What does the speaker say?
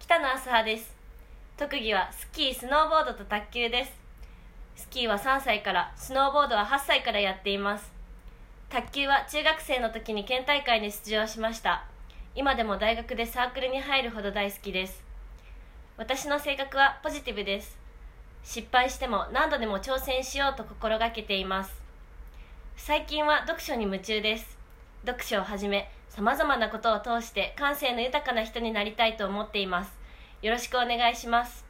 北野朝葉です。特技はスキー、スノーボードと卓球です。スキーは3歳から、スノーボードは8歳からやっています。卓球は中学生の時に県大会に出場しました。今でも大学でサークルに入るほど大好きです。私の性格はポジティブです。失敗しても何度でも挑戦しようと心がけています。最近は読書に夢中です。読書をはじめ、様々なことを通して感性の豊かな人になりたいと思っています。よろしくお願いします。